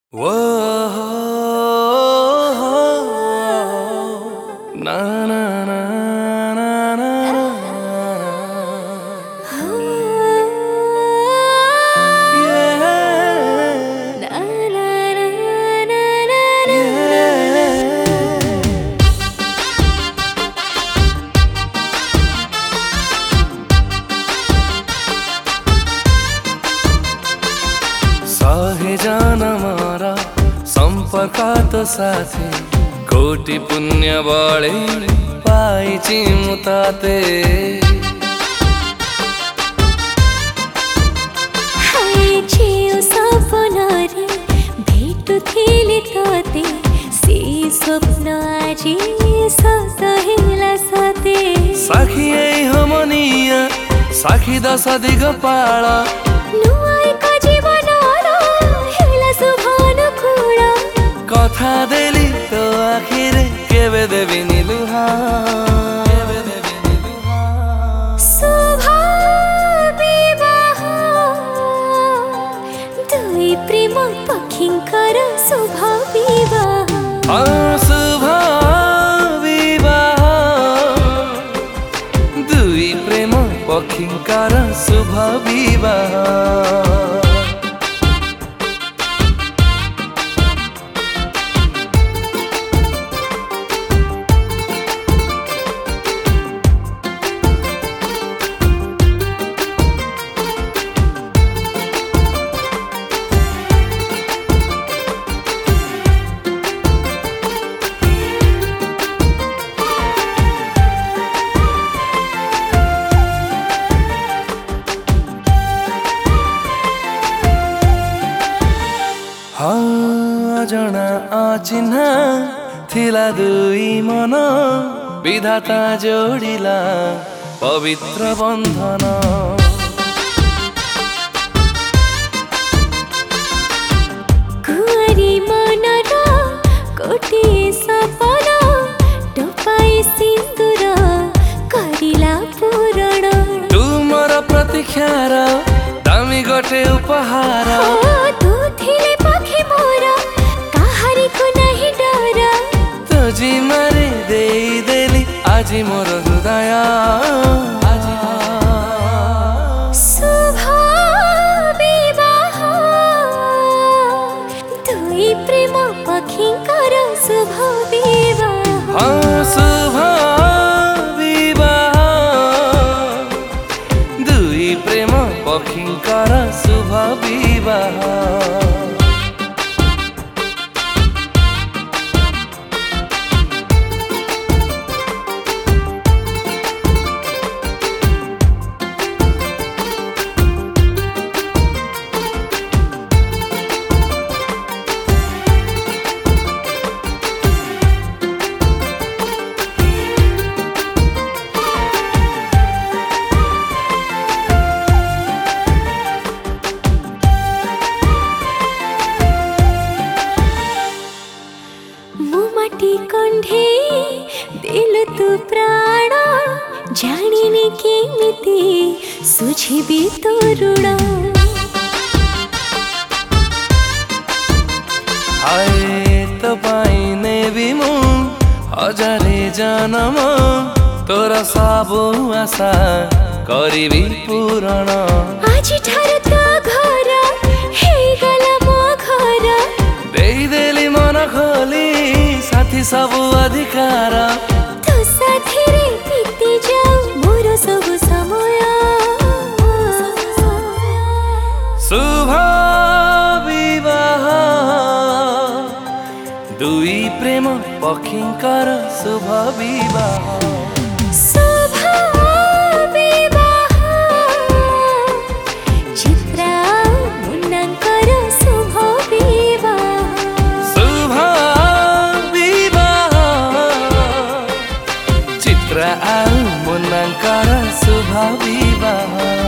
Na na na na na सहे जान मारा संपर्कात साथी कोटि पुण्य बळे पाइछि मुताते सपनारे भेटुथिले तते से स्वप्न आजी सत हेला सते साखिए हमनिया साखी दश दिग पाला नुआइका जीवनर हेला सुभान खुड़ा कथा देली तो आखिरे केबे देबिनी लुहा प्रेम पक्षींकर शुभ विवाह शुभ विवाह दुई प्रेम पक्षींकर शुभ विवाह जना अचिन्हा थिला दुई मन विधाता जोडिला पवित्र बन्धन कुआरी मनर कोटी सपना टोपाई सिन्दूर करिला पूरण तुमर प्रतीक्षार दामी गोटे उपहार तू थिले पखी मोर काहारी को नहीं डर तुझी मारे देली आज मोर हृदय शुभ विवाह दुई प्रेम पक्षींकर शुभ विवाह शुभ विवाह दुई प्रेम पक्षींकर शुभ विवाह माटी कंढे दिल तू प्राण जानिनी केमिति सुझिबी तो ऋण हाय तपाईं नेबी मु हजारे जन्म तोरा सबु आशा करिबी पूरण आज ठार तो घर हे गला मो घर देली मन खोली साथी सबु अधिकार तो साथी रे बीती जाऊ मोर सबु समय शुभ विवाह दुई प्रेम पक्षींकर शुभ विवाह शुभ विवाह चित्रा मुन्नांकर शुभ विवाह शुभ विवाह चित्रा मुन्नांकर शुभ विवाह।